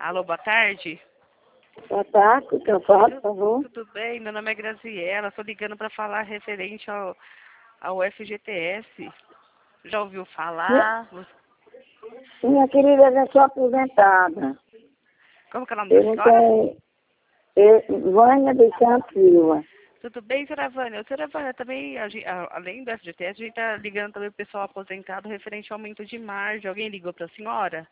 Alô, boa tarde. Boa tarde, o que eu falo, por favor? Tudo bem? Meu nome é Graziela. Estou ligando para falar referente ao FGTS. Já ouviu falar? Minha querida, eu já sou aposentada. Como que é o nome da Eu não senhora? tenho... Vânia de Santos Silva. Tudo bem, senhora Vânia? Senhora Vânia, também, além do FGTS, a gente está ligando também o pessoal aposentado referente ao aumento de margem. Alguém ligou para a senhora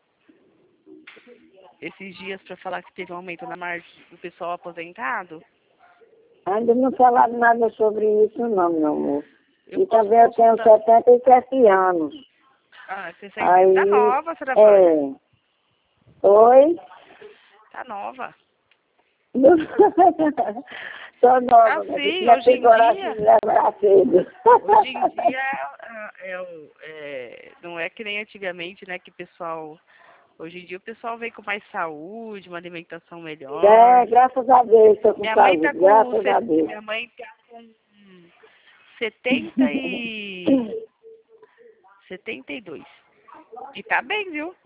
esses dias para falar que teve um aumento na margem do pessoal aposentado? Ainda não falaram nada sobre isso não, meu amor. E Posso também eu tenho consultar. 77 anos. Ah, você Aí, tá nova, senhora Vânia? Oi? Tá nova. Sou nova, Ah, mas sim, não hoje tem em coragem de dia. levar cedo. Hoje em dia não é que nem antigamente, né? Que o pessoal. Hoje em dia o pessoal vem com mais saúde, uma alimentação melhor. Graças a Deus, estou com Minha mãe saúde, tá com. graças a Deus. Minha mãe tá com 70 72. E tá bem, viu?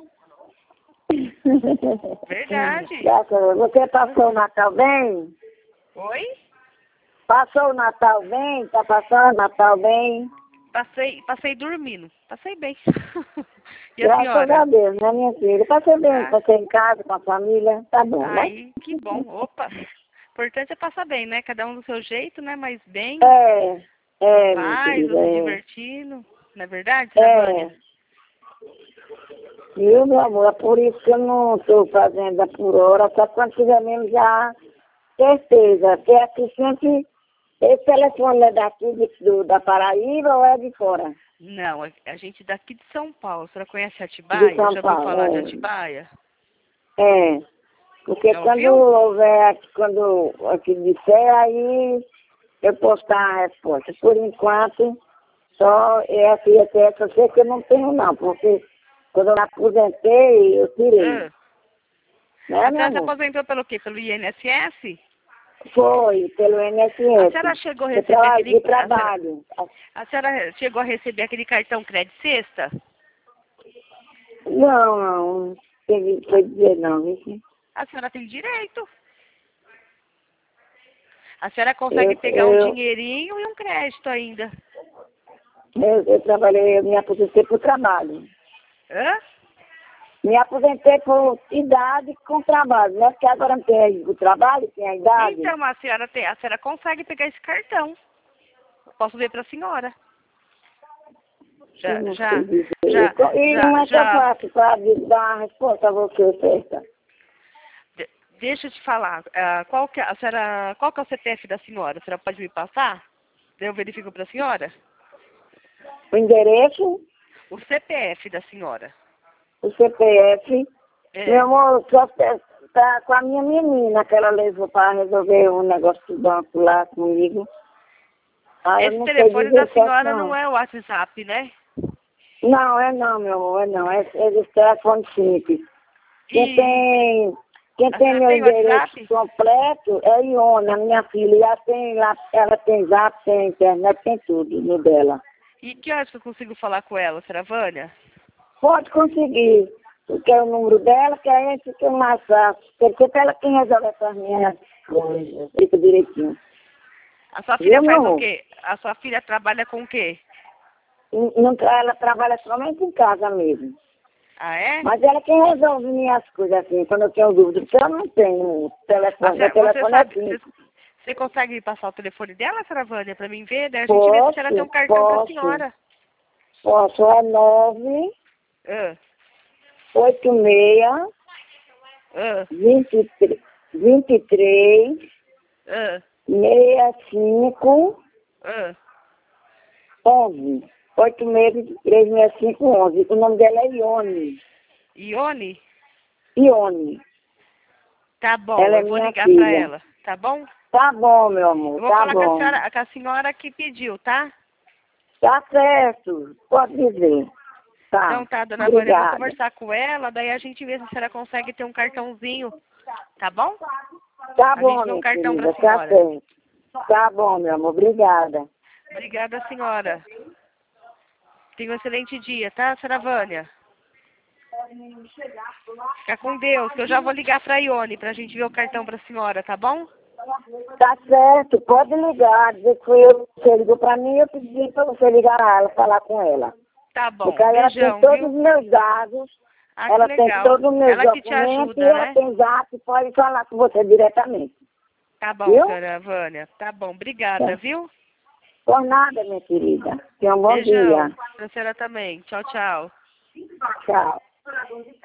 Verdade. Graças a Deus. Você passou o Natal bem? Oi? Passou o Natal bem? Tá passando o Natal bem? Passei dormindo. Passei bem. E a Graças senhora? a Deus, né, minha filha? Passei bem, Ah, passei em casa com a família, tá bom, né? aí, que bom. Opa. O importante é passar bem, né? Cada um do seu jeito, né? Mas bem, Minha paz, querida, se divertindo. Não é verdade, senhora Vânia? Viu, meu amor? É por isso que eu não estou fazendo por hora, só quando tiver mesmo já certeza. Porque aqui sempre, esse telefone é daqui da Paraíba ou é de fora? Não, a gente daqui de São Paulo. A senhora conhece De Atibaia? São Já ouviu Paulo, falar de Atibaia? Porque Já quando ouviu? houver, quando aqui disser, aí eu posso dar a resposta. Por enquanto, só essa e essa eu sei que eu não tenho não, porque quando eu me aposentei, eu tirei. Ah. Né, A meu senhora se amor? aposentou pelo quê? Pelo INSS? Foi, pelo A senhora INSS. chegou a receber De trabalho. A senhora chegou a receber aquele cartão Crédito Sexta? Não, foi dizer não, viu? A senhora tem direito. A senhora consegue Eu, pegar um eu, dinheirinho e um crédito ainda. eu trabalhei, eu me aposentei por trabalho. Hã? Me aposentei por idade com trabalho, né? Porque agora não tem o trabalho, tem a idade. Então, a senhora consegue pegar esse cartão. Eu posso ver para a senhora. Eu não sei dizer. E não é tão Já. fácil para dar a resposta a você, certa. Deixa eu te falar. Qual que é o CPF da senhora? A senhora pode me passar? Eu verifico para a senhora? O endereço, O CPF da senhora. o CPF. É. Meu amor, só tá com a minha menina que ela levou para resolver um negócio do banco lá comigo. Ah, eu Esse não sei telefone da dizer certo, senhora não não. é o WhatsApp, né? Não, não, meu amor, não. É esse telefone simples. Quem E a tem senhora meu tem endereço WhatsApp? completo é Iona, minha filha. Ela tem zap, tem internet, tem tudo no dela. E que horas que eu consigo falar com ela, senhora Vânia? Pode conseguir. Porque é o número dela, que é esse que é mais fácil. Porque é ela quem resolve essas minhas coisas. Fica direitinho. A sua filha Viu, meu faz o amor? quê? A sua filha trabalha com o quê? Ela trabalha somente em casa mesmo. Ah, é? Mas ela quem resolve minhas coisas assim, quando eu tenho dúvida. Porque eu não tenho telefone. Meu Você telefone é sabe, assim. você consegue me passar o telefone dela, senhora Vânia, pra mim ver, né? A gente vê se ela tem um cartão pra senhora. Posso. É 9 Ah, 86 ah, 23 ah, 65 ah. 11. 86 23 65 11. O nome dela é Ione. Ione? Ione. Tá bom, Ela é eu vou minha ligar pra filha. ela, tá bom? Tá bom, meu Eu amor, vou tá falar bom. com a senhora que pediu, tá? Tá certo, pode dizer. Tá, Então tá, dona Vânia, eu vou obrigada. conversar com ela, daí a gente vê se a senhora consegue ter um cartãozinho, tá bom? Tá A bom, gente vê um minha cartão pra querida, tá senhora. certo. Tá bom, meu amor, obrigada. Obrigada, senhora. Tenha um excelente dia, tá, senhora Vânia? Fica com Deus, que eu já vou ligar pra Ione pra gente ver o cartão pra senhora, tá bom? Tá certo, pode ligar, dizer que foi eu que você ligou pra mim, eu pedi pra você ligar a ela, falar com ela. Tá bom, Porque ela beijão, tem todos viu? os meus dados, Ah, que ela tem legal. todos os meus Ela que te documentos e ajuda, ela né? tem zap, pode falar com você diretamente. Tá bom, Viu? senhora Vânia. Tá bom, obrigada, viu? Por nada, minha querida. Tenha um bom Beijão. dia. Pra senhora também. Tchau, tchau. Tchau.